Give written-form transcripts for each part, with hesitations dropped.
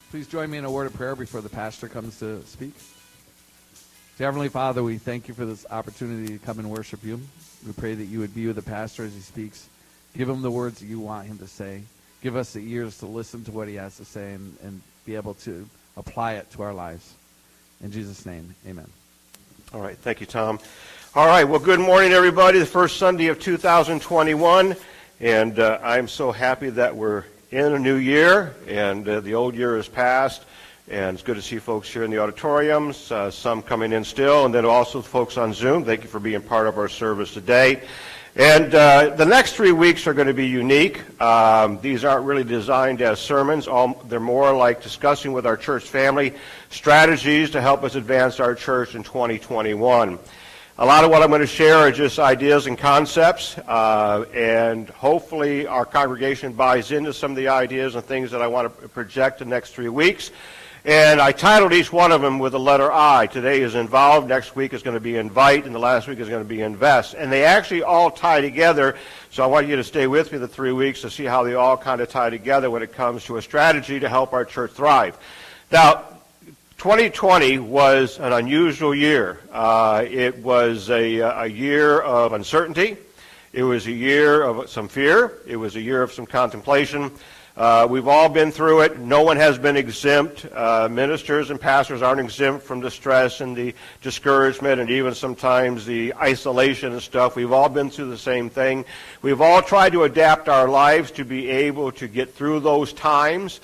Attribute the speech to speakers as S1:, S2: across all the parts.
S1: Please join me in a word of prayer before the pastor comes to speak. Dear Heavenly Father, we thank you for this opportunity to come and worship you. We pray that you would be with the pastor as he speaks. Give him the words that you want him to say. Give us the ears to listen to what he has to say and be able to apply it to our lives. In Jesus' name, amen.
S2: All right, thank you, Tom. All right, well, good morning, everybody. The first Sunday of 2021, and I'm so happy that we're in a new year, and the old year is past, and it's good to see folks here in the auditoriums, some coming in still, and then also folks on Zoom. Thank you for being part of our service today. And the next 3 weeks are going to be unique. These aren't really designed as sermons. They're more like discussing with our church family strategies to help us advance our church in 2021. A lot of what I'm going to share are just ideas and concepts, and hopefully our congregation buys into some of the ideas and things that I want to project the next 3 weeks. And I titled each one of them with the letter I. Today is involve, next week is going to be invite, and the last week is going to be invest. And they actually all tie together, so I want you to stay with me the 3 weeks to see how they all kind of tie together when it comes to a strategy to help our church thrive. Now, 2020 was an unusual year. It was a year of uncertainty. It was a year of some fear. It was a year of some contemplation. We've all been through it. No one has been exempt. Ministers and pastors aren't exempt from the stress and the discouragement and even sometimes the isolation and stuff. We've all been through the same thing. We've all tried to adapt our lives to be able to get through those times.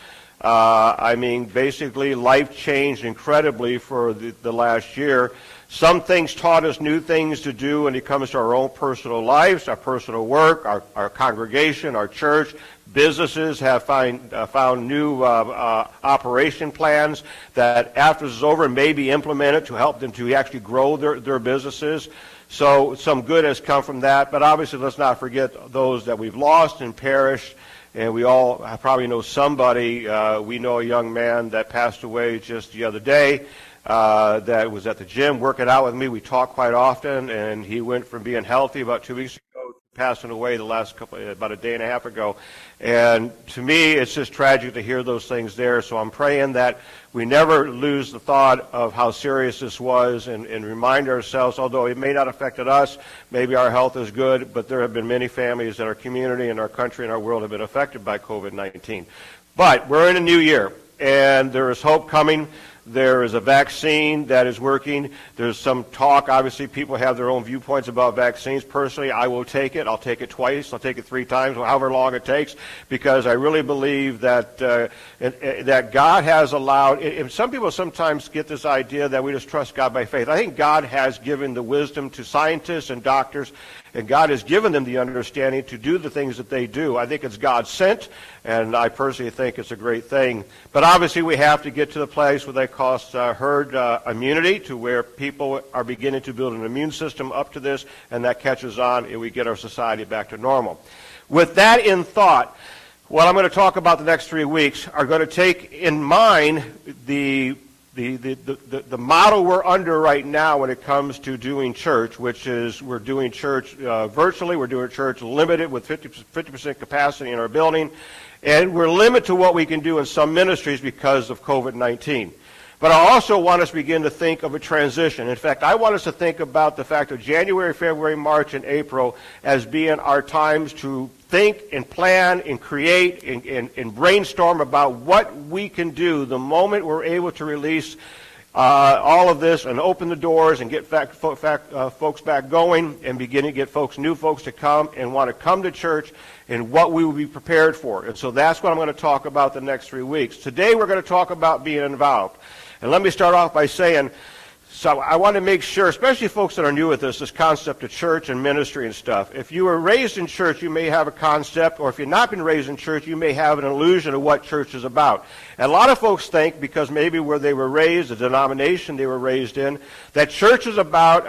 S2: Basically, life changed incredibly for the last year. Some things taught us new things to do when it comes to our own personal lives, our personal work, our congregation, our church. Businesses have found new operation plans that after this is over may be implemented to help them to actually grow their businesses. So some good has come from that. But obviously, let's not forget those that we've lost and perished. And we all probably know somebody. We know a young man that passed away just the other day that was at the gym working out with me. We talk quite often, and he went from being healthy about 2 weeks ago to passing away about a day and a half ago. And to me, it's just tragic to hear those things there. So I'm praying that we never lose the thought of how serious this was and remind ourselves, although it may not have affected us, maybe our health is good, but there have been many families in our community, in our country, in our world have been affected by COVID-19. But we're in a new year, and there is hope coming. There is a vaccine that is working. There's some talk. Obviously, people have their own viewpoints about vaccines. Personally, I will take it. I'll take it twice. I'll take it 3 times, however long it takes, because I really believe that that God has allowed. And some people sometimes get this idea that we just trust God by faith. I think God has given the wisdom to scientists and doctors, and God has given them the understanding to do the things that they do. I think it's God sent, and I personally think it's a great thing. But obviously we have to get to the place where they call herd immunity, to where people are beginning to build an immune system up to this, and that catches on, and we get our society back to normal. With that in thought, what I'm going to talk about the next 3 weeks are going to take in mind the model we're under right now when it comes to doing church, which is we're doing church virtually. We're doing church limited with 50% capacity in our building. And we're limited to what we can do in some ministries because of COVID-19. But I also want us to begin to think of a transition. In fact, I want us to think about the fact of January, February, March, and April as being our times to think and plan and create and brainstorm about what we can do the moment we're able to release all of this and open the doors and get folks back going and begin to get new folks to come and want to come to church and what we will be prepared for. And so that's what I'm going to talk about the next 3 weeks. Today we're going to talk about being involved. And let me start off by saying, so I want to make sure, especially folks that are new with this concept of church and ministry and stuff. If you were raised in church, you may have a concept, or if you've not been raised in church, you may have an illusion of what church is about. And a lot of folks think, because maybe where they were raised, the denomination they were raised in, that church is about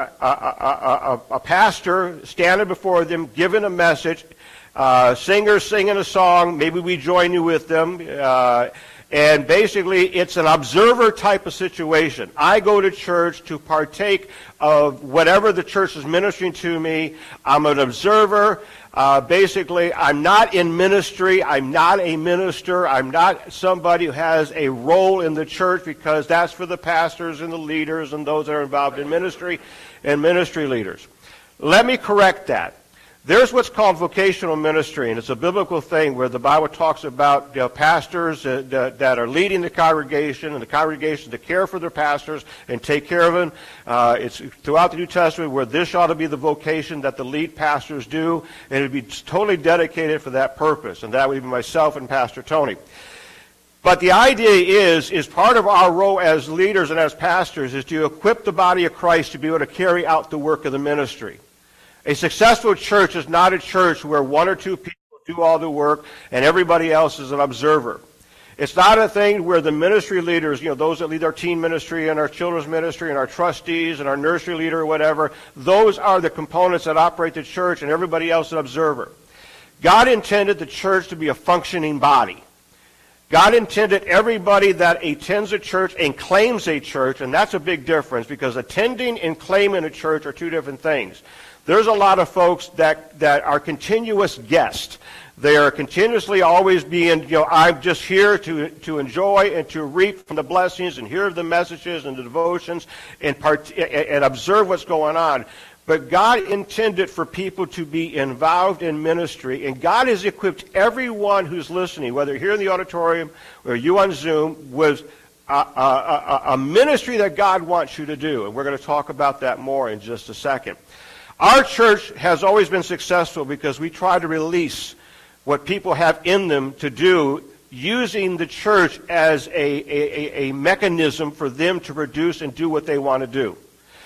S2: a pastor standing before them, giving a message, singers singing a song, maybe we join you with them, And basically, it's an observer type of situation. I go to church to partake of whatever the church is ministering to me. I'm an observer. Basically, I'm not in ministry. I'm not a minister. I'm not somebody who has a role in the church, because that's for the pastors and the leaders and those that are involved in ministry and ministry leaders. Let me correct that. There's what's called vocational ministry, and it's a biblical thing where the Bible talks about pastors that are leading the congregation, and the congregation to care for their pastors and take care of them. It's throughout the New Testament where this ought to be the vocation that the lead pastors do, and it would be totally dedicated for that purpose, and that would be myself and Pastor Tony. But the idea is part of our role as leaders and as pastors is to equip the body of Christ to be able to carry out the work of the ministry. A successful church is not a church where one or two people do all the work and everybody else is an observer. It's not a thing where the ministry leaders, those that lead our teen ministry and our children's ministry and our trustees and our nursery leader or whatever, those are the components that operate the church, and everybody else is an observer. God intended the church to be a functioning body. God intended everybody that attends a church and claims a church, and that's a big difference, because attending and claiming a church are two different things. There's a lot of folks that are continuous guests. They are continuously always being, I'm just here to enjoy and to reap from the blessings and hear the messages and the devotions and observe what's going on. But God intended for people to be involved in ministry, and God has equipped everyone who's listening, whether here in the auditorium or you on Zoom, with a ministry that God wants you to do. And we're going to talk about that more in just a second. Our church has always been successful because we try to release what people have in them to do, using the church as a mechanism for them to produce and do what they want to do.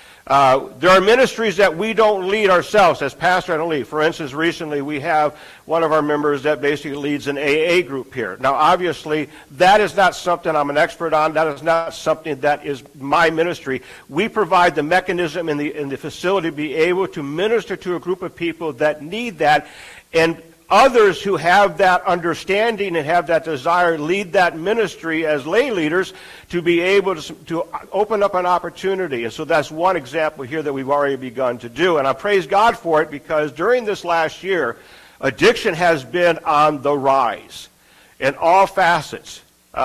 S2: There are ministries that we don't lead ourselves. As pastor, I don't lead. For instance, recently we have one of our members that basically leads an AA group here. Now, obviously, that is not something I'm an expert on. That is not something that is my ministry. We provide the mechanism in the facility to be able to minister to a group of people that need that, and others who have that understanding and have that desire lead that ministry as lay leaders to be able to open up an opportunity. And so that's one example here that we've already begun to do. And I praise God for it, because during this last year, addiction has been on the rise in all facets.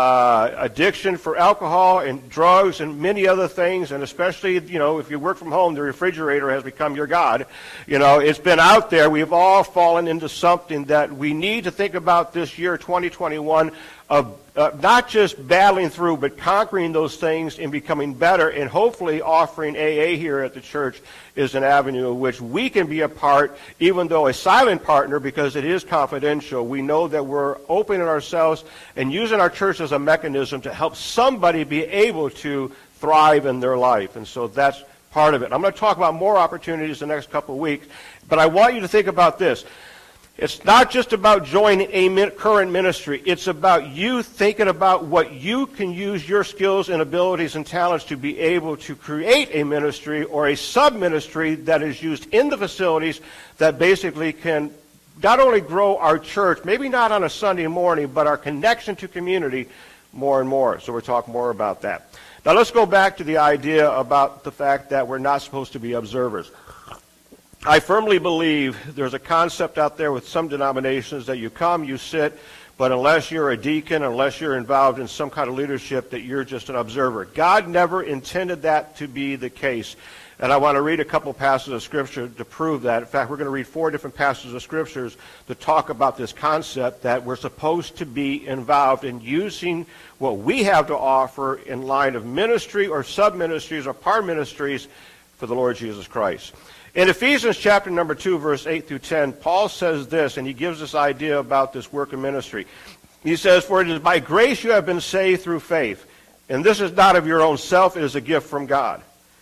S2: Addiction for alcohol and drugs and many other things, and especially, if you work from home, the refrigerator has become your God. It's been out there. We've all fallen into something that we need to think about this year, 2021, of not just battling through, but conquering those things and becoming better, and hopefully offering AA here at the church is an avenue in which we can be a part, even though a silent partner, because it is confidential. We know that we're opening ourselves and using our church as a mechanism to help somebody be able to thrive in their life. And so that's part of it. I'm going to talk about more opportunities the next couple of weeks, but I want you to think about this. It's not just about joining a current ministry. It's about you thinking about what you can use your skills and abilities and talents to be able to create a ministry or a sub-ministry that is used in the facilities that basically can not only grow our church, maybe not on a Sunday morning, but our connection to community more and more. So we'll talk more about that. Now let's go back to the idea about the fact that we're not supposed to be observers. I firmly believe there's a concept out there with some denominations that you come, you sit, but unless you're a deacon, unless you're involved in some kind of leadership, that you're just an observer. God never intended that to be the case. And I want to read a couple passages of Scripture to prove that. In fact, we're going to read 4 different passages of Scriptures to talk about this concept that we're supposed to be involved in using what we have to offer in line of ministry or sub-ministries or part ministries for the Lord Jesus Christ. In Ephesians chapter number 2, verse 8 through 10, Paul says this, and he gives this idea about this work of ministry. He says, "For it is by grace you have been saved through faith, and this is not of your own self, it is a gift from God.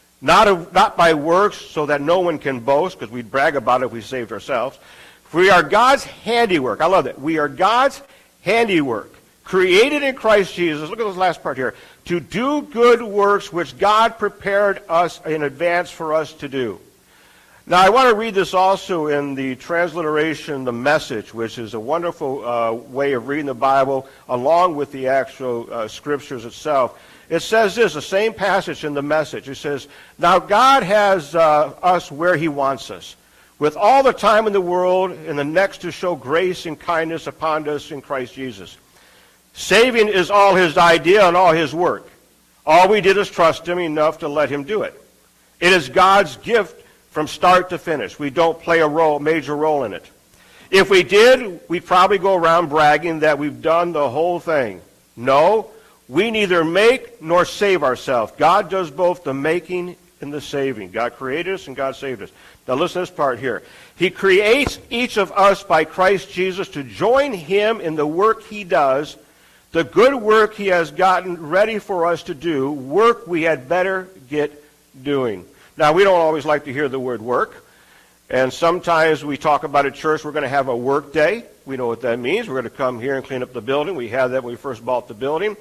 S2: Not by works, so that no one can boast," because we'd brag about it if we saved ourselves. "For we are God's handiwork." I love that. We are God's handiwork, created in Christ Jesus. Look at this last part here. "To do good works which God prepared us in advance for us to do." Now, I want to read this also in the transliteration, The Message, which is a wonderful way of reading the Bible along with the actual scriptures itself. It says this, the same passage in The Message. It says, "Now God has us where he wants us, with all the time in the world and the next to show grace and kindness upon us in Christ Jesus. Saving is all his idea and all his work. All we did is trust him enough to let him do it. It is God's gift from start to finish. We don't play a major role in it. If we did, we'd probably go around bragging that we've done the whole thing. No, we neither make nor save ourselves. God does both the making and the saving. God created us and God saved us." Now listen to this part here. "He creates each of us by Christ Jesus to join him in the work he does, the good work he has gotten ready for us to do, work we had better get doing." Now, we don't always like to hear the word work, and sometimes we talk about at church, we're going to have a work day. We know what that means. We're going to come here and clean up the building. We had that when we first bought the building.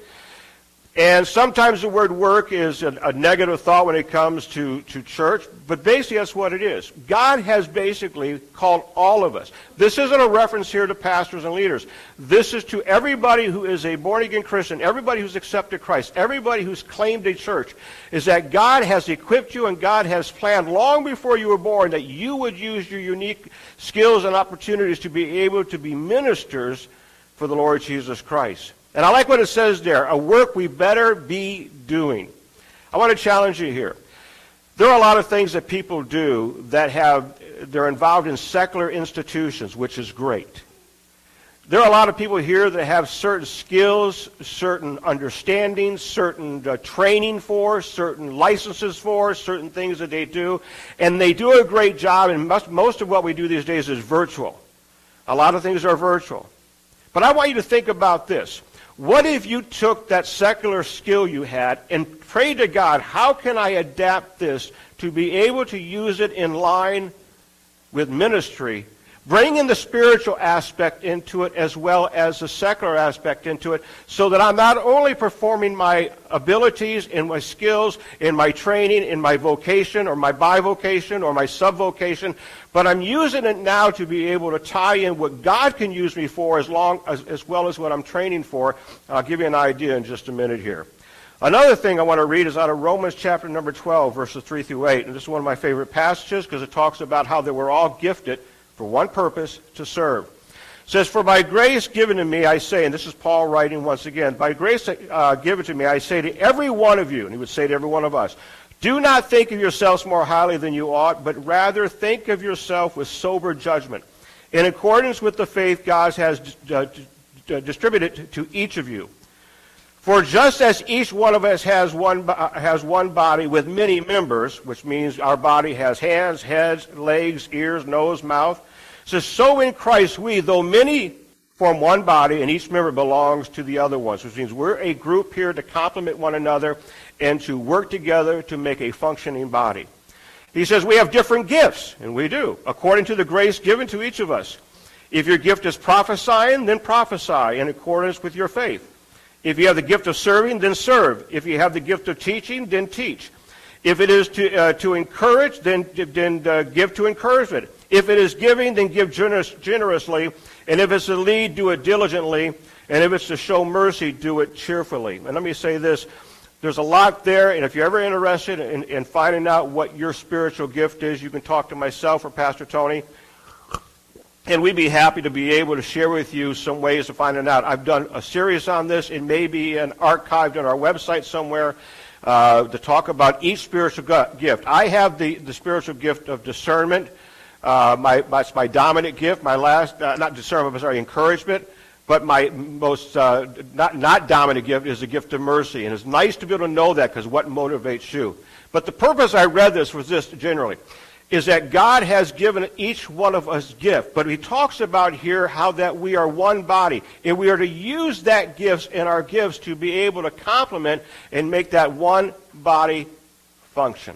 S2: And sometimes the word work is a negative thought when it comes to church, but basically that's what it is. God has basically called all of us. This isn't a reference here to pastors and leaders. This is to everybody who is a born-again Christian, everybody who's accepted Christ, everybody who's claimed a church, is that God has equipped you and God has planned long before you were born that you would use your unique skills and opportunities to be able to be ministers for the Lord Jesus Christ. And I like what it says there, a work we better be doing. I want to challenge you here. There are a lot of things that people do that they're involved in secular institutions, which is great. There are a lot of people here that have certain skills, certain understandings, certain training for, certain licenses for, certain things that they do, and they do a great job, and most of what we do these days is virtual. A lot of things are virtual. But I want you to think about this. What if you took that secular skill you had and prayed to God, how can I adapt this to be able to use it in line with ministry, bring in the spiritual aspect into it as well as the secular aspect into it, so that I'm not only performing my abilities and my skills in my training, in my vocation or my bivocation or my subvocation, but I'm using it now to be able to tie in what God can use me for as well as what I'm training for. I'll give you an idea in just a minute here. Another thing I want to read is out of Romans chapter number 12, verses 3 through 8. And this is one of my favorite passages because it talks about how they were all gifted for one purpose, to serve. It says, "For by grace given to me, I say," and this is Paul writing once again, "by grace given to me, I say to every one of you," and he would say to every one of us, "do not think of yourselves more highly than you ought, but rather think of yourself with sober judgment, in accordance with the faith God has distributed to each of you. For just as each one of us has one body with many members," which means our body has hands, heads, legs, ears, nose, mouth, says, "so in Christ we, though many, form one body, and each member belongs to the other ones," which means we're a group here to complement one another and to work together to make a functioning body. He says we have different gifts, and we do, according to the grace given to each of us. If your gift is prophesying, then prophesy in accordance with your faith. If you have the gift of serving, then serve. If you have the gift of teaching, then teach. If it is to encourage, then give to encouragement. If it is giving, then give generously. And if it's to lead, do it diligently. And if it's to show mercy, do it cheerfully. And let me say this. There's a lot there, and if you're ever interested in finding out what your spiritual gift is, you can talk to myself or Pastor Tony. And we'd be happy to be able to share with you some ways of finding out. I've done a series on this. It may be archived on our website somewhere to talk about each spiritual gift. I have the spiritual gift of discernment. That's my dominant gift. My last, not discernment, but sorry, encouragement. But my most not dominant gift is the gift of mercy. And it's nice to be able to know that because what motivates you. But the purpose I read this was this generally, is that God has given each one of us gift. But he talks about here how that we are one body. And we are to use that gifts and our gifts to be able to complement and make that one body function.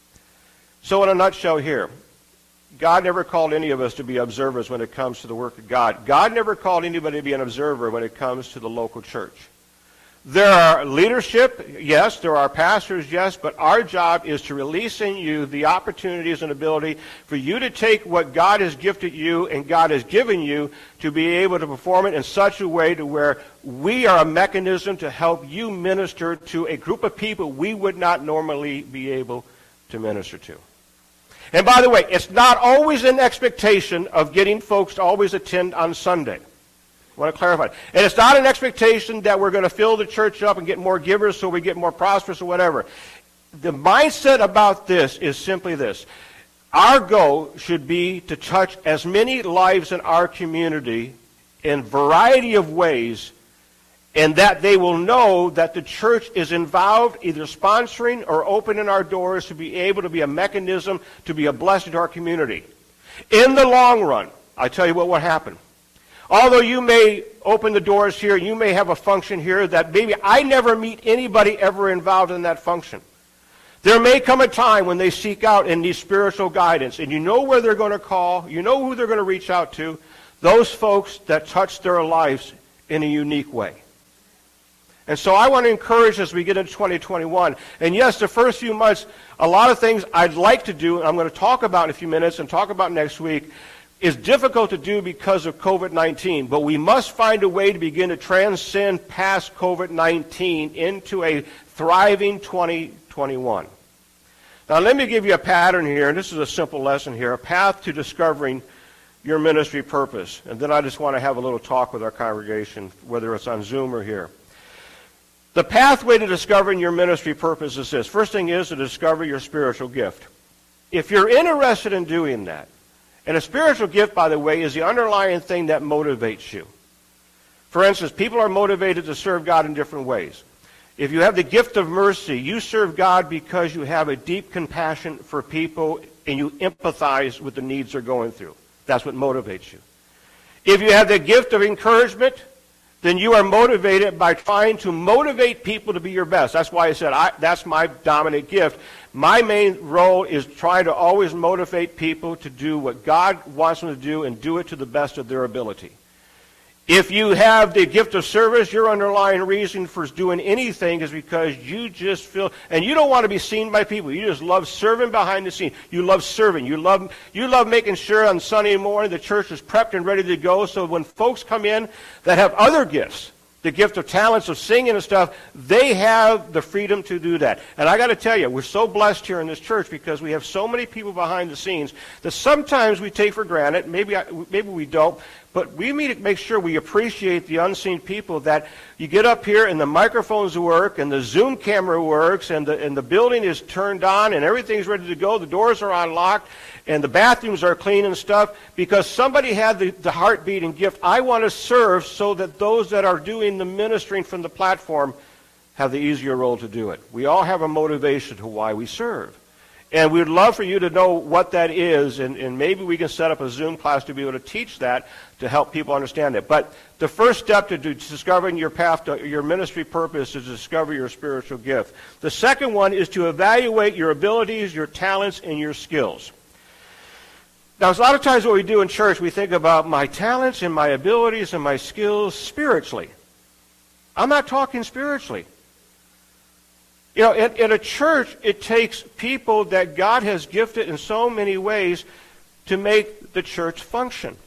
S2: So in a nutshell here, God never called any of us to be observers when it comes to the work of God. God never called anybody to be an observer when it comes to the local church. There are leadership, yes. There are pastors, yes. But our job is to release in you the opportunities and ability for you to take what God has gifted you and God has given you to be able to perform it in such a way to where we are a mechanism to help you minister to a group of people we would not normally be able to minister to. And by the way, it's not always an expectation of getting folks to always attend on Sunday. I want to clarify. And it's not an expectation that we're going to fill the church up and get more givers so we get more prosperous or whatever. The mindset about this is simply this. Our goal should be to touch as many lives in our community in a variety of ways, and that they will know that the church is involved, either sponsoring or opening our doors to be able to be a mechanism to be a blessing to our community. In the long run, I tell you what will happen. Although you may open the doors here, you may have a function here that maybe I never meet anybody ever involved in that function. There may come a time when they seek out and need spiritual guidance, and you know where they're going to call, you know who they're going to reach out to, those folks that touch their lives in a unique way. And so I want to encourage as we get into 2021, and yes, the first few months, a lot of things I'd like to do, and I'm going to talk about in a few minutes and talk about next week, is difficult to do because of COVID-19, but we must find a way to begin to transcend past COVID-19 into a thriving 2021. Now let me give you a pattern here, and this is a simple lesson here, a path to discovering your ministry purpose. And then I just want to have a little talk with our congregation, whether it's on Zoom or here. The pathway to discovering your ministry purpose is this. First thing is to discover your spiritual gift. If you're interested in doing that, and a spiritual gift, by the way, is the underlying thing that motivates you. For instance, people are motivated to serve God in different ways. If you have the gift of mercy, you serve God because you have a deep compassion for people and you empathize with the needs they're going through. That's what motivates you. If you have the gift of encouragement, then you are motivated by trying to motivate people to be your best. That's why I said that's my dominant gift. My main role is trying to always motivate people to do what God wants them to do and do it to the best of their ability. If you have the gift of service, your underlying reason for doing anything is because you just feel, and you don't want to be seen by people. You just love serving behind the scene. You love serving. You love making sure on Sunday morning the church is prepped and ready to go, so when folks come in that have other gifts, the gift of talents of singing and stuff, they have the freedom to do that. And I got to tell you, we're so blessed here in this church because we have so many people behind the scenes that sometimes we take for granted. Maybe we don't. But we need to make sure we appreciate the unseen people, that you get up here and the microphones work and the Zoom camera works and the building is turned on and everything's ready to go. The doors are unlocked and the bathrooms are clean and stuff because somebody had the heartbeat and gift. I want to serve so that those that are doing the ministering from the platform have the easier role to do it. We all have a motivation to why we serve. And we'd love for you to know what that is, and maybe we can set up a Zoom class to be able to teach that to help people understand it. But the first step to discovering your path to your ministry purpose is to discover your spiritual gift. The second one is to evaluate your abilities, your talents, and your skills. Now, a lot of times what we do in church, we think about my talents and my abilities and my skills spiritually. I'm not talking spiritually. You know, in a church, it takes people that God has gifted in so many ways to make the church function.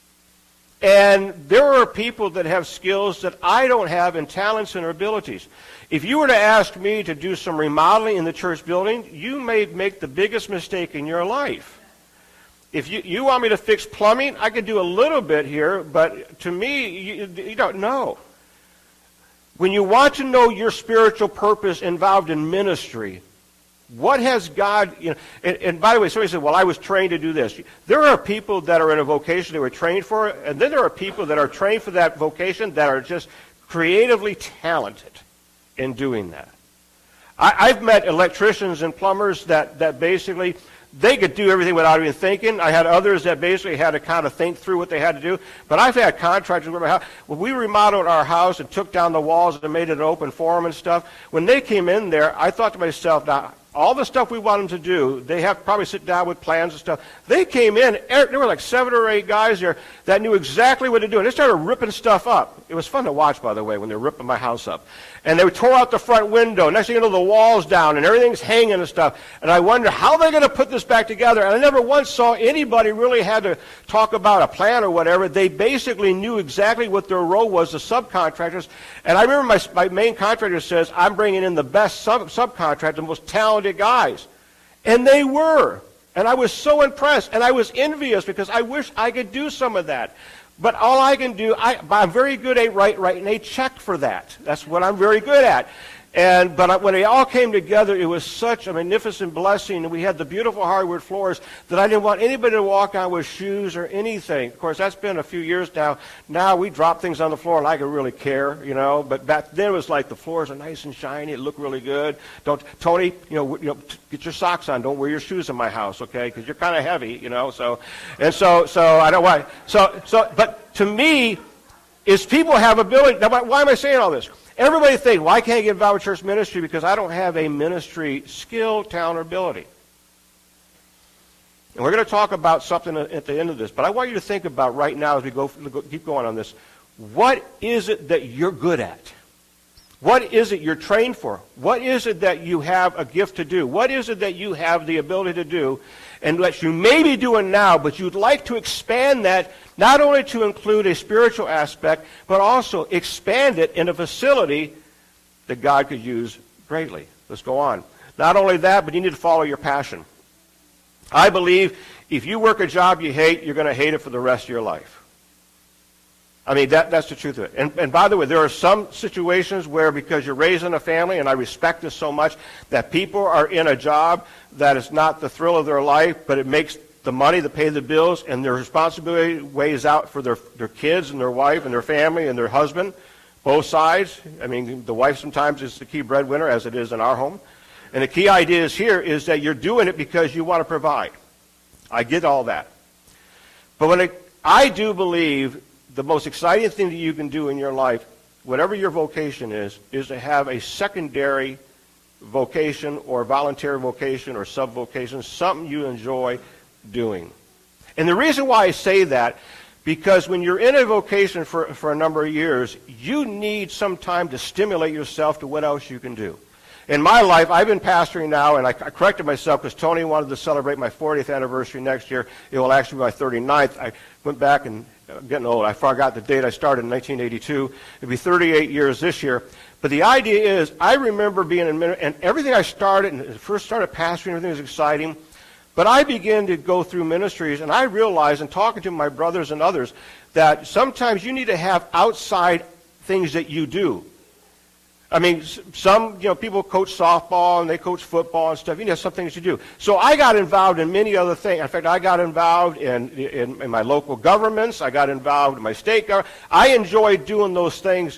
S2: And there are people that have skills that I don't have and talents and abilities. If you were to ask me to do some remodeling in the church building, you may make the biggest mistake in your life. If you want me to fix plumbing, I could do a little bit here, but to me, you don't know. When you want to know your spiritual purpose involved in ministry, what has God, and by the way, somebody said, well, I was trained to do this. There are people that are in a vocation they were trained for, and then there are people that are trained for that vocation that are just creatively talented in doing that. I've met electricians and plumbers that basically, they could do everything without even thinking. I had others that basically had to kind of think through what they had to do. But I've had contractors with my house. When we remodeled our house and took down the walls and made it an open forum and stuff, when they came in there, I thought to myself, now, All the stuff we want them to do, they have to probably sit down with plans and stuff. They came in, there were like 7 or 8 guys there that knew exactly what to do. And they started ripping stuff up. It was fun to watch, by the way, when they were ripping my house up. And they tore out the front window. Next thing you know, the wall's down and everything's hanging and stuff. And I wonder how they're going to put this back together. And I never once saw anybody really had to talk about a plan or whatever. They basically knew exactly what their role was, the subcontractors. And I remember my main contractor says, I'm bringing in the best subcontractors, the most talented guys. And they were. And I was so impressed. And I was envious because I wish I could do some of that. But all I can do, I'm very good at writing a check for that. That's what I'm very good at. But when they all came together, it was such a magnificent blessing. And we had the beautiful hardwood floors that I didn't want anybody to walk on with shoes or anything. Of course, that's been a few years now. Now we drop things on the floor and I can really care, you know. But back then it was like the floors are nice and shiny. It looked really good. Tony, get your socks on. Don't wear your shoes in my house, okay? Because you're kind of heavy, you know. So I don't want. But to me, is people have ability. Now, why am I saying all this? Everybody thinks, well, I can't get involved with church ministry because I don't have a ministry skill, talent, or ability. And we're going to talk about something at the end of this, but I want you to think about right now as we keep going on this, what is it that you're good at? What is it you're trained for? What is it that you have a gift to do? What is it that you have the ability to do and that you may be doing now, but you'd like to expand that not only to include a spiritual aspect, but also expand it in a facility that God could use greatly. Let's go on. Not only that, but you need to follow your passion. I believe if you work a job you hate, you're going to hate it for the rest of your life. I mean, that's the truth of it. And by the way, there are some situations where because you're raised in a family, and I respect this so much, that people are in a job that is not the thrill of their life, but it makes the money to pay the bills, and their responsibility weighs out for their kids and their wife and their family and their husband, both sides. I mean, the wife sometimes is the key breadwinner, as it is in our home. And the key idea is here is that you're doing it because you want to provide. I get all that. But I do believe the most exciting thing that you can do in your life, whatever your vocation is to have a secondary vocation or voluntary vocation or sub-vocation, something you enjoy doing. And the reason why I say that, because when you're in a vocation for a number of years, you need some time to stimulate yourself to what else you can do. In my life, I've been pastoring now, and I corrected myself because Tony wanted to celebrate my 40th anniversary next year. It will actually be my 39th. I went back and I'm getting old. I forgot the date. I started in 1982. It'll be 38 years this year. But the idea is, I remember being in ministry, and everything I started, and first started pastoring, everything was exciting. But I began to go through ministries, and I realized, in talking to my brothers and others, that sometimes you need to have outside things that you do. I mean, some people coach softball and they coach football and stuff. You know, some things you do. So I got involved in many other things. In fact, I got involved in my local governments. I got involved in my state government. I enjoyed doing those things.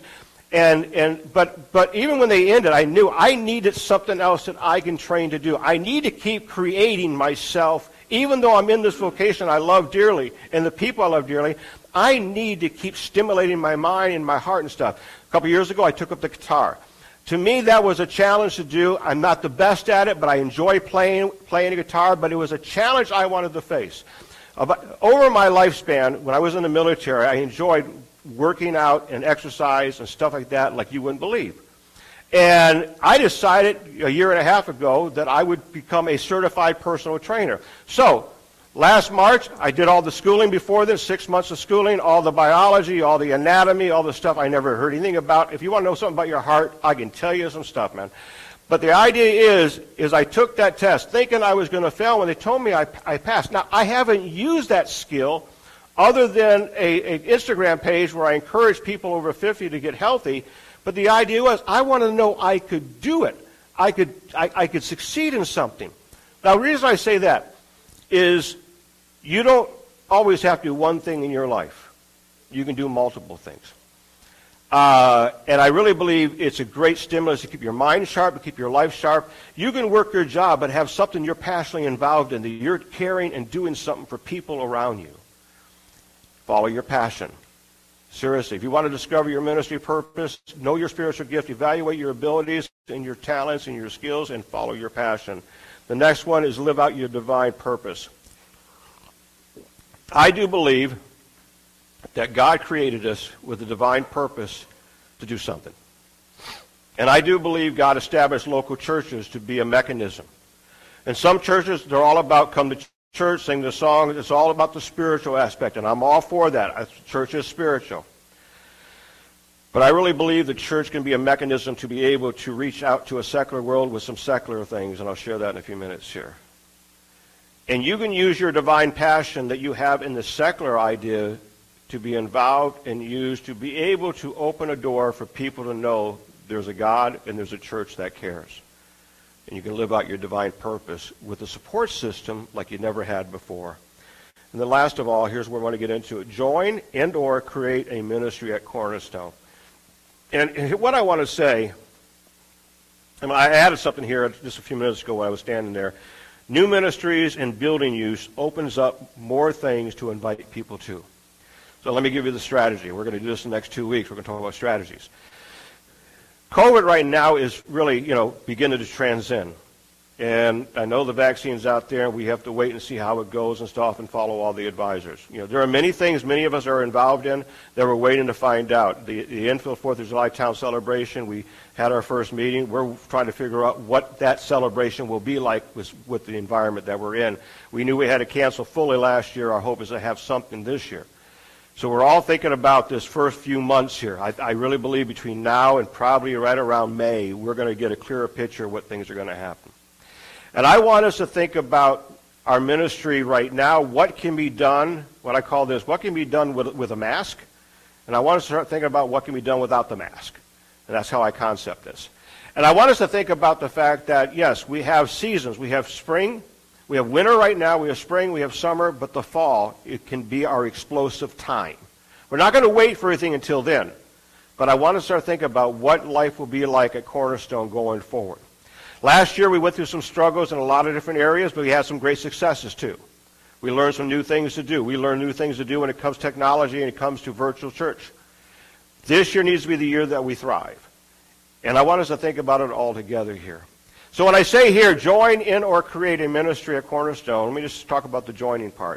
S2: But even when they ended, I knew I needed something else that I can train to do. I need to keep creating myself, even though I'm in this vocation I love dearly and the people I love dearly. I need to keep stimulating my mind and my heart and stuff. A couple years ago, I took up the guitar. To me, that was a challenge to do. I'm not the best at it, but I enjoy playing the guitar, but it was a challenge I wanted to face. Over my lifespan, when I was in the military, I enjoyed working out and exercise and stuff like that like you wouldn't believe. And I decided a year and a half ago that I would become a certified personal trainer. So last March, I did all the schooling before this, 6 months of schooling, all the biology, all the anatomy, all the stuff I never heard anything about. If you want to know something about your heart, I can tell you some stuff, man. But the idea is I took that test thinking I was going to fail. When they told me I passed. Now, I haven't used that skill other than an Instagram page where I encourage people over 50 to get healthy. But the idea was I wanted to know I could do it. I could succeed in something. Now, the reason I say that is you don't always have to do one thing in your life. You can do multiple things. And I really believe it's a great stimulus to keep your mind sharp, to keep your life sharp. You can work your job, but have something you're passionately involved in, that you're caring and doing something for people around you. Follow your passion. Seriously, if you want to discover your ministry purpose, know your spiritual gift, evaluate your abilities and your talents and your skills, and follow your passion. The next one is live out your divine purpose. I do believe that God created us with a divine purpose to do something. And I do believe God established local churches to be a mechanism. And some churches, they're all about come to church, sing the song. It's all about the spiritual aspect, and I'm all for that. Church is spiritual. But I really believe the church can be a mechanism to be able to reach out to a secular world with some secular things, and I'll share that in a few minutes here. And you can use your divine passion that you have in the secular idea to be involved and used to be able to open a door for people to know there's a God and there's a church that cares. And you can live out your divine purpose with a support system like you never had before. And then last of all, here's where I want to get into it. Join and or create a ministry at Cornerstone. And what I want to say, and I added something here just a few minutes ago when I was standing there. New ministries and building use opens up more things to invite people to. So let me give you the strategy. We're going to do this in the next 2 weeks. We're going to talk about strategies. COVID right now is really, beginning to transcend. And I know the vaccine's out there, and we have to wait and see how it goes and stuff and follow all the advisors. There are many things many of us are involved in that we're waiting to find out. The Enfield 4th of July Town Celebration, we had our first meeting. We're trying to figure out what that celebration will be like with the environment that we're in. We knew we had to cancel fully last year. Our hope is to have something this year. So we're all thinking about this first few months here. I really believe between now and probably right around May, we're going to get a clearer picture of what things are going to happen. And I want us to think about our ministry right now, what can be done, what I call this, what can be done with a mask, and I want us to start thinking about what can be done without the mask. And that's how I concept this. And I want us to think about the fact that, yes, we have seasons. We have spring, we have winter right now, we have spring, we have summer, but the fall, it can be our explosive time. We're not going to wait for anything until then, but I want to start thinking about what life will be like at Cornerstone going forward. Last year we went through some struggles in a lot of different areas, but we had some great successes too. We learned some new things to do. We learned new things to do when it comes to technology and it comes to virtual church. This year needs to be the year that we thrive. And I want us to think about it all together here. So when I say here, join in or create a ministry at Cornerstone, let me just talk about the joining part.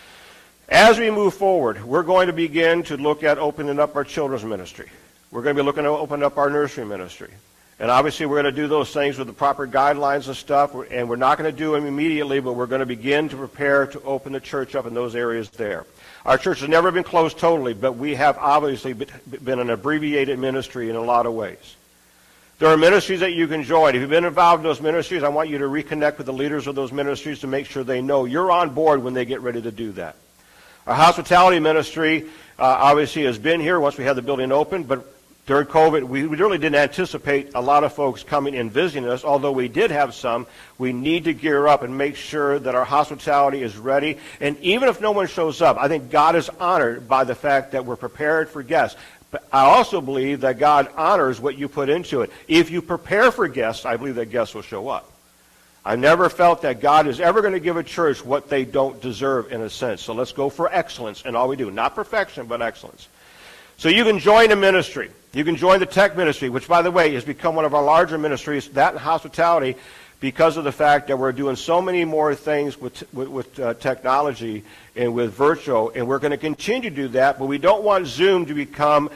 S2: As we move forward, we're going to begin to look at opening up our children's ministry. We're going to be looking to open up our nursery ministry. And obviously we're going to do those things with the proper guidelines and stuff, and we're not going to do them immediately, but we're going to begin to prepare to open the church up in those areas there. Our church has never been closed totally, but we have obviously been an abbreviated ministry in a lot of ways. There are ministries that you can join. If you've been involved in those ministries, I want you to reconnect with the leaders of those ministries to make sure they know you're on board when they get ready to do that. Our hospitality ministry obviously has been here once we had the building open, but during COVID, we really didn't anticipate a lot of folks coming and visiting us, although we did have some. We need to gear up and make sure that our hospitality is ready. And even if no one shows up, I think God is honored by the fact that we're prepared for guests. But I also believe that God honors what you put into it. If you prepare for guests, I believe that guests will show up. I never felt that God is ever going to give a church what they don't deserve in a sense. So let's go for excellence in all we do. Not perfection, but excellence. So you can join a ministry. You can join the tech ministry, which, by the way, has become one of our larger ministries, that and hospitality, because of the fact that we're doing so many more things with technology and with virtual, and we're going to continue to do that, but we don't want Zoom to become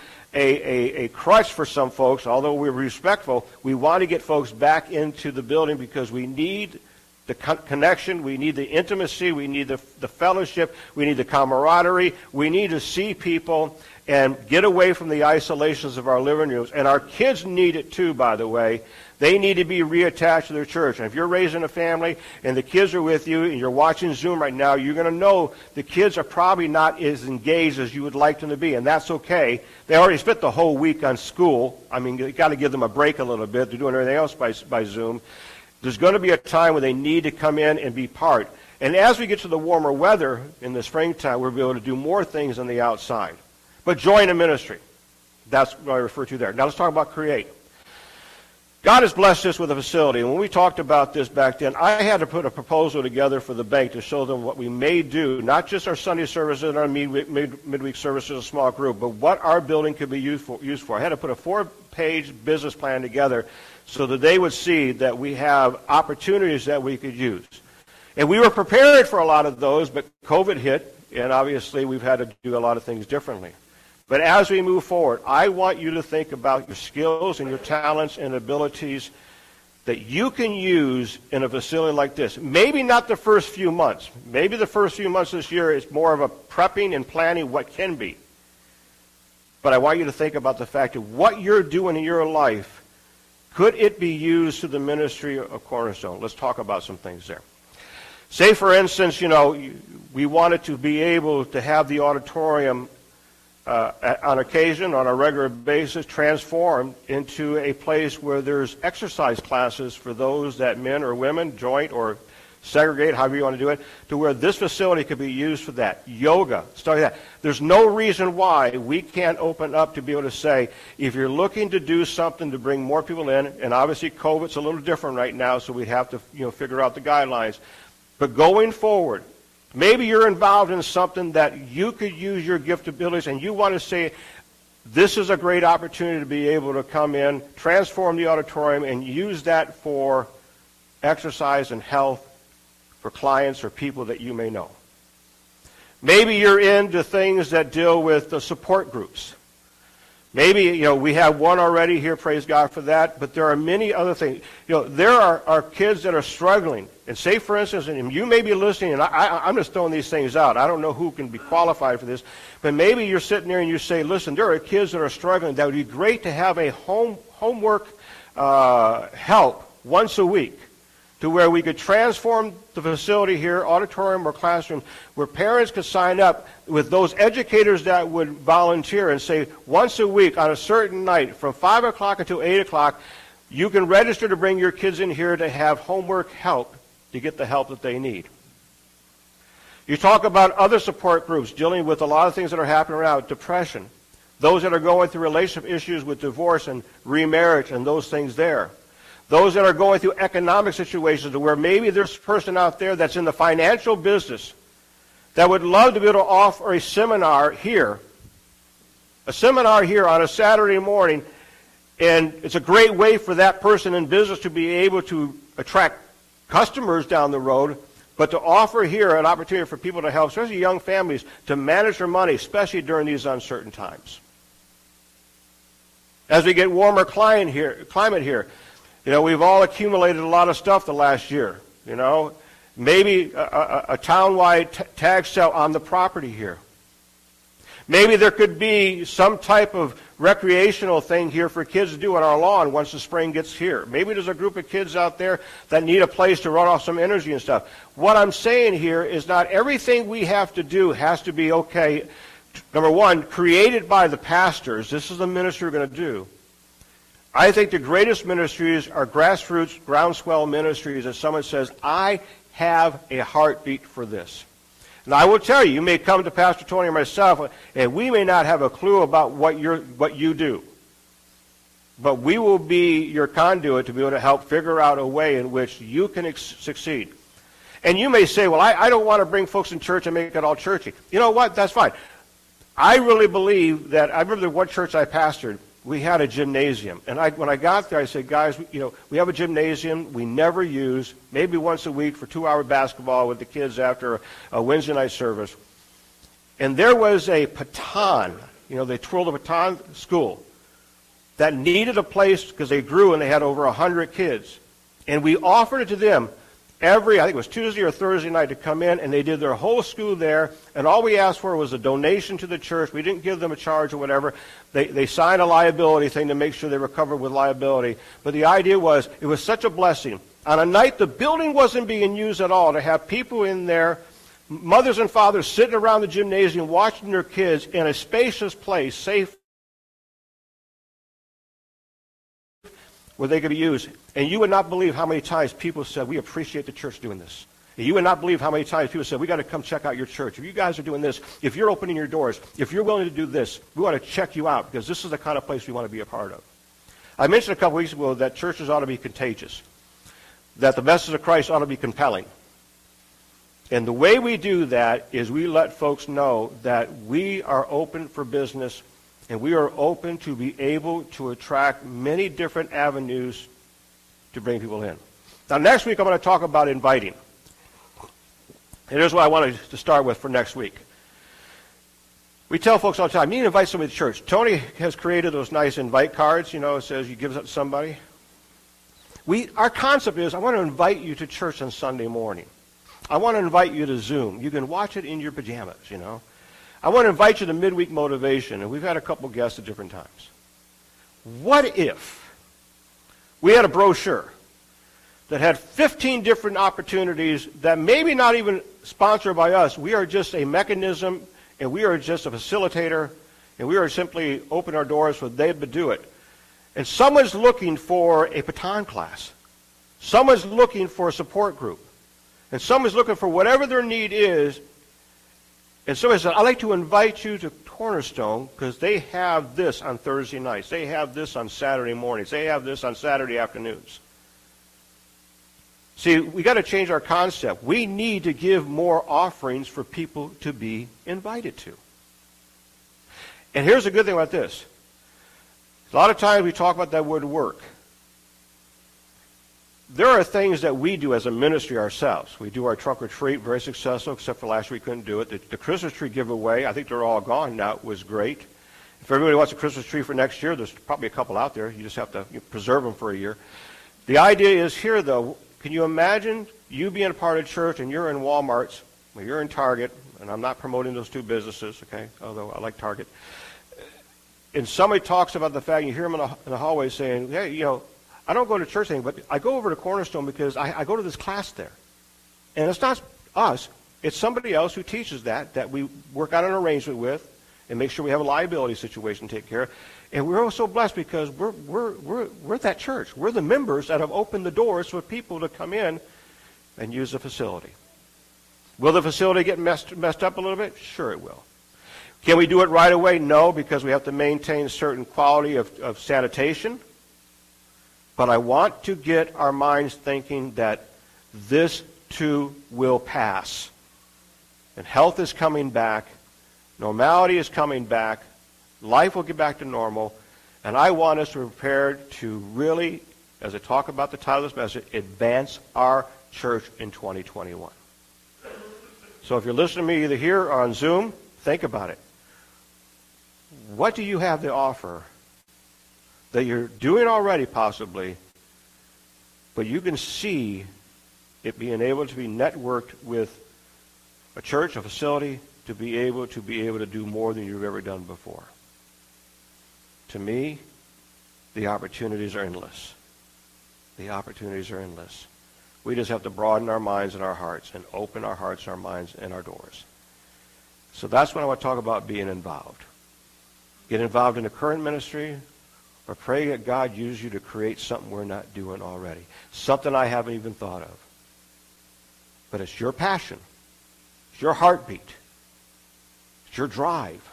S2: a crutch for some folks. Although we're respectful, we want to get folks back into the building because we need the connection, we need the intimacy, we need the fellowship, we need the camaraderie, we need to see people and get away from the isolations of our living rooms. And our kids need it too, by the way. They need to be reattached to their church. And if you're raising a family and the kids are with you and you're watching Zoom right now, you're going to know the kids are probably not as engaged as you would like them to be, and that's okay. They already spent the whole week on school. I mean, you've got to give them a break a little bit. They're doing everything else by Zoom. There's going to be a time when they need to come in and be part. And as we get to the warmer weather in the springtime, we'll be able to do more things on the outside. But join a ministry. That's what I refer to there. Now let's talk about create. God has blessed us with a facility. And when we talked about this back then, I had to put a proposal together for the bank to show them what we may do, not just our Sunday services and our midweek services, a small group, but what our building could be used for. I had to put a 4-page business plan together so that they would see that we have opportunities that we could use. And we were prepared for a lot of those, but COVID hit, and obviously we've had to do a lot of things differently. But as we move forward, I want you to think about your skills and your talents and abilities that you can use in a facility like this. Maybe not the first few months. Maybe the first few months this year is more of a prepping and planning what can be. But I want you to think about the fact of what you're doing in your life. Could it be used to the ministry of Cornerstone? Let's talk about some things there. Say, for instance, we wanted to be able to have the auditorium on occasion, on a regular basis, transformed into a place where there's exercise classes for those that men or women joint or segregate, however you want to do it, to where this facility could be used for that. Yoga, stuff like that. There's no reason why we can't open up to be able to say, if you're looking to do something to bring more people in, and obviously COVID's a little different right now, so we have to figure out the guidelines. But going forward, maybe you're involved in something that you could use your gift abilities and you want to say, this is a great opportunity to be able to come in, transform the auditorium, and use that for exercise and health for clients or people that you may know. Maybe you're into things that deal with the support groups. Maybe, we have one already here, praise God for that, but there are many other things. There are kids that are struggling. And say, for instance, and you may be listening, and I'm just throwing these things out. I don't know who can be qualified for this, but maybe you're sitting there and you say, listen, there are kids that are struggling. That would be great to have a homework help once a week to where we could transform the facility here, auditorium or classroom, where parents could sign up with those educators that would volunteer and say, once a week on a certain night from 5 o'clock until 8 o'clock, you can register to bring your kids in here to have homework help to get the help that they need. You talk about other support groups dealing with a lot of things that are happening around depression, those that are going through relationship issues with divorce and remarriage and those things there. Those that are going through economic situations where maybe there's a person out there that's in the financial business that would love to be able to offer a seminar here on a Saturday morning, and it's a great way for that person in business to be able to attract customers down the road, but to offer here an opportunity for people to help, especially young families, to manage their money, especially during these uncertain times. As we get warmer climate here, we've all accumulated a lot of stuff the last year. Maybe a town-wide tag sale on the property here. Maybe there could be some type of recreational thing here for kids to do on our lawn once the spring gets here. Maybe there's a group of kids out there that need a place to run off some energy and stuff. What I'm saying here is not everything we have to do has to be, okay, number one, created by the pastors. This is the ministry we're going to do. I think the greatest ministries are grassroots, groundswell ministries, as someone says, I have a heartbeat for this. And I will tell you, you may come to Pastor Tony or myself, and we may not have a clue about what you do. But we will be your conduit to be able to help figure out a way in which you can succeed. And you may say, well, I don't want to bring folks in church and make it all churchy. You know what? That's fine. I really believe that, I remember one church I pastored, we had a gymnasium. And when I got there, I said, guys, we have a gymnasium we never use, maybe once a week for 2-hour basketball with the kids after a Wednesday night service. And there was a baton, they twirled a baton school that needed a place because they grew and they had over 100 kids. And we offered it to them I think it was Tuesday or Thursday night to come in, and they did their whole school there, and all we asked for was a donation to the church. We didn't give them a charge or whatever. They signed a liability thing to make sure they were covered with liability. But the idea was, it was such a blessing. On a night the building wasn't being used at all, to have people in there, mothers and fathers sitting around the gymnasium watching their kids in a spacious place, safe, where they could be used. And you would not believe how many times people said, we appreciate the church doing this. And you would not believe how many times people said, we got to come check out your church. If you guys are doing this, if you're opening your doors, if you're willing to do this, we want to check you out because this is the kind of place we want to be a part of. I mentioned a couple weeks ago that churches ought to be contagious, that the message of Christ ought to be compelling. And the way we do that is we let folks know that we are open for business and we are open to be able to attract many different avenues to bring people in. Now, next week I'm going to talk about inviting. And here's what I wanted to start with for next week. We tell folks all the time, you need to invite somebody to church. Tony has created those nice invite cards, it says you give it to somebody. Our concept is, I want to invite you to church on Sunday morning. I want to invite you to Zoom. You can watch it in your pajamas, I want to invite you to midweek motivation, and we've had a couple guests at different times. What if we had a brochure that had 15 different opportunities that maybe not even sponsored by us? We are just a mechanism, and we are just a facilitator, and we are simply open our doors for them to do it. And someone's looking for a baton class. Someone's looking for a support group. And someone's looking for whatever their need is. And somebody said, I'd like to invite you to Cornerstone because they have this on Thursday nights. They have this on Saturday mornings. They have this on Saturday afternoons. See, we got to change our concept. We need to give more offerings for people to be invited to. And here's the good thing about this. A lot of times we talk about that word work. There are things that we do as a ministry ourselves. We do our trunk or treat, very successful, except for last week we couldn't do it. The Christmas tree giveaway, I think they're all gone now, it was great. If everybody wants a Christmas tree for next year, there's probably a couple out there. You just have to preserve them for a year. The idea is here, though, can you imagine you being a part of church and you're in Walmart's, or you're in Target, and I'm not promoting those two businesses, okay, although I like Target, and somebody talks about the fact, you hear them in the hallway saying, hey, I don't go to church anymore, but I go over to Cornerstone because I go to this class there. And it's not us. It's somebody else who teaches that we work out an arrangement with and make sure we have a liability situation to take care of. And we're also blessed because we're that church. We're the members that have opened the doors for people to come in and use the facility. Will the facility get messed up a little bit? Sure it will. Can we do it right away? No, because we have to maintain a certain quality of sanitation. But I want to get our minds thinking that this too will pass. And health is coming back. Normality is coming back. Life will get back to normal. And I want us to prepare to really, as I talk about the title of this message, advance our church in 2021. So if you're listening to me either here or on Zoom, think about it. What do you have to offer that you're doing already possibly, but you can see it being able to be networked with a church, a facility, to be able to do more than you've ever done before? To me, the opportunities are endless. The opportunities are endless. We just have to broaden our minds and our hearts and open our hearts, our minds, and our doors. So that's what I want to talk about, being involved. Get involved in the current ministry, or pray that God use you to create something we're not doing already. Something I haven't even thought of. But it's your passion. It's your heartbeat. It's your drive.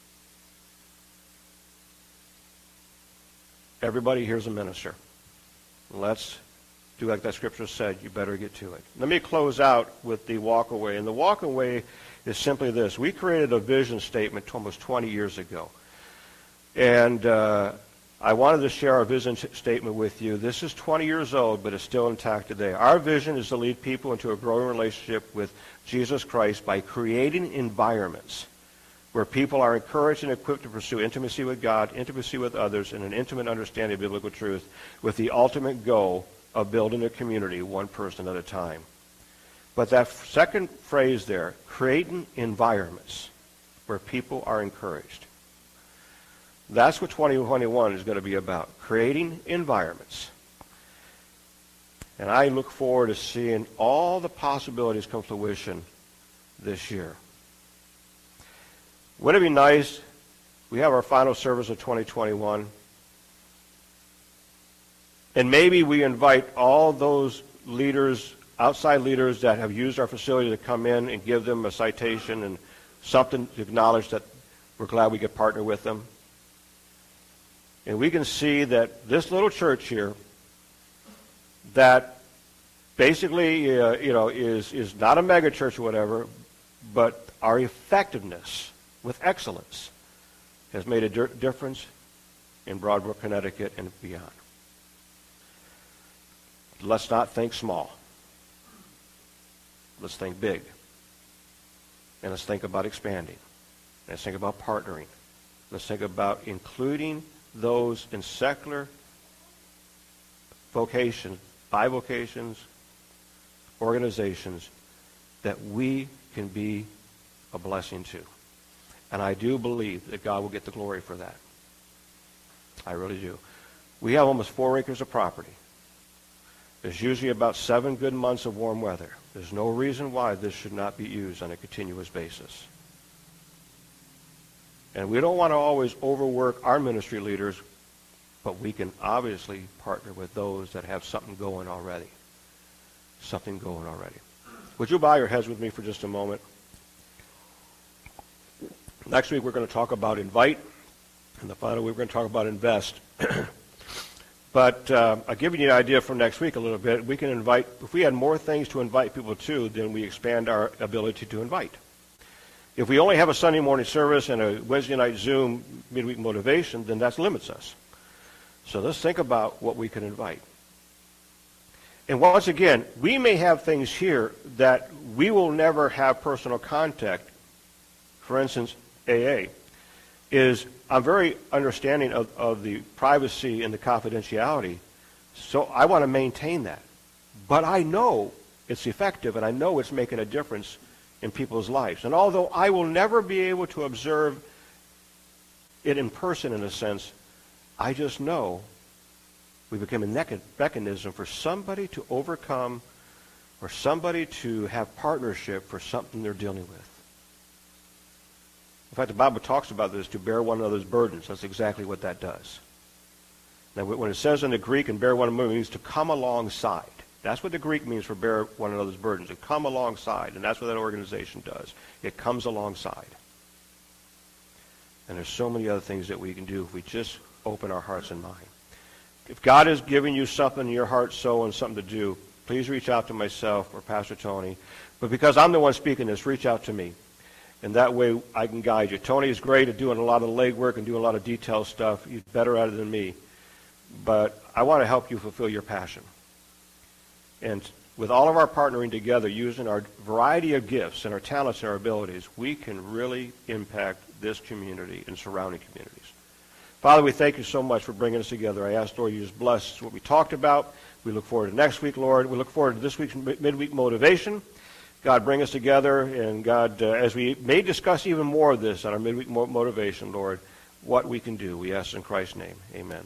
S2: Everybody here's a minister. Let's do like that scripture said. You better get to it. Let me close out with the walk away. And the walk away is simply this. We created a vision statement almost 20 years ago. And I wanted to share our vision statement with you. This is 20 years old, but it's still intact today. Our vision is to lead people into a growing relationship with Jesus Christ by creating environments where people are encouraged and equipped to pursue intimacy with God, intimacy with others, and an intimate understanding of biblical truth with the ultimate goal of building a community one person at a time. But that second phrase there, creating environments where people are encouraged. That's what 2021 is going to be about, creating environments. And I look forward to seeing all the possibilities come to fruition this year. Wouldn't it be nice? We have our final service of 2021. And maybe we invite all those leaders, outside leaders that have used our facility to come in and give them a citation and something to acknowledge that we're glad we could partner with them. And we can see that this little church here, that basically, is not a mega church or whatever, but our effectiveness with excellence has made a difference in Broadbrook, Connecticut, and beyond. Let's not think small. Let's think big. And let's think about expanding. Let's think about partnering. Let's think about including those in secular vocations, bivocations, organizations that we can be a blessing to. And I do believe that God will get the glory for that. I really do. We have almost 4 acres of property. There's usually about 7 good months of warm weather. There's no reason why this should not be used on a continuous basis. And we don't want to always overwork our ministry leaders, but we can obviously partner with those that have something going already. Something going already. Would you bow your heads with me for just a moment? Next week we're going to talk about invite, and the final week we're going to talk about invest. But I'll give you an idea from next week a little bit. We can invite, if we had more things to invite people to, then we expand our ability to invite. If we only have a Sunday morning service and a Wednesday night Zoom midweek motivation, then that limits us. So let's think about what we can invite. And once again, we may have things here that we will never have personal contact. For instance, AA is, I'm very understanding of the privacy and the confidentiality, so I want to maintain that. But I know it's effective, and I know it's making a difference in people's lives. And although I will never be able to observe it in person in a sense, I just know we become a mechanism for somebody to overcome or somebody to have partnership for something they're dealing with. In fact, the Bible talks about this, to bear one another's burdens. That's exactly what that does. Now, when it says in the Greek, and bear one another, it means to come alongside. That's what the Greek means for bear one another's burdens, to come alongside. And that's what that organization does. It comes alongside. And there's so many other things that we can do if we just open our hearts and mind. If God is giving you something in your heart, soul, and something to do, please reach out to myself or Pastor Tony. But because I'm the one speaking this, reach out to me. And that way I can guide you. Tony is great at doing a lot of legwork and doing a lot of detailed stuff. He's better at it than me. But I want to help you fulfill your passion. And with all of our partnering together, using our variety of gifts and our talents and our abilities, we can really impact this community and surrounding communities. Father, we thank you so much for bringing us together. I ask, Lord, you just bless what we talked about. We look forward to next week, Lord. We look forward to this week's midweek motivation. God, bring us together, and God, as we may discuss even more of this on our midweek motivation, Lord, what we can do. We ask in Christ's name. Amen.